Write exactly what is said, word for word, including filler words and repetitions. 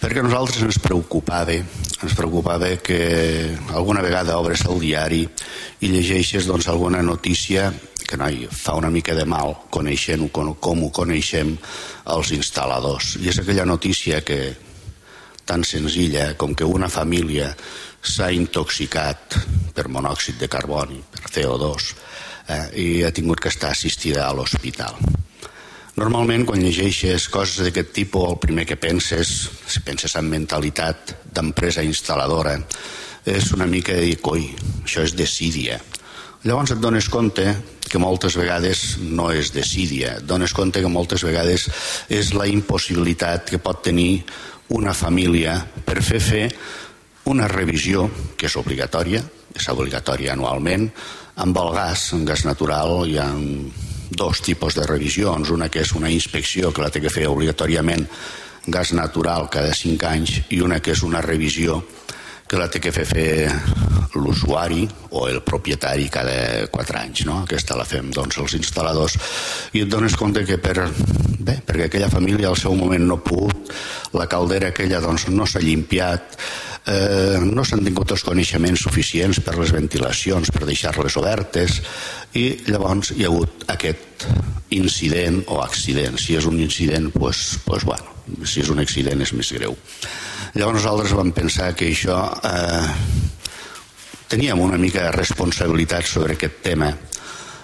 Perquè a nosaltres ens preocupava, ens preocupava que alguna vegada obres el diari i llegeixes doncs, alguna notícia que noi, fa una mica de mal coneixent com, com ho coneixem els instal·ladors. I és aquella notícia que, tan senzilla com que una família s'ha intoxicat per monòxid de carboni, per C O dos, eh, i ha tingut que estar assistida a l'hospital. Normalment, quan llegeixes coses d'aquest tipus, el primer que penses, si penses en mentalitat d'empresa instal·ladora, és una mica de dir, coi, això és desídia. Llavors et dones compte que moltes vegades no és desídia, et dones compte que moltes vegades és la impossibilitat que pot tenir una família per fer fer una revisió, que és obligatòria, és obligatòria anualment. Amb el gas, en gas natural, hi ha dos tipus de revisions, una que és una inspecció que la té que fer obligatòriament gas natural cada cinc anys i una que és una revisió que la té que fer fer l'usuari o el propietari cada quatre anys, no? Aquesta la fem doncs els instal·ladors i et dones compte que per, bé, perquè aquella família al seu moment no ha pogut, la caldera aquella doncs no s'ha llimpiat, eh, no s'han tingut els coneixements suficients per les ventilacions, per deixar-les obertes i llavors hi ha hagut aquest incident o accident. Si és un incident, doncs, doncs bueno, si és un accident és més greu. Llavors nosaltres vam pensar que això eh, teníem una mica de responsabilitat sobre aquest tema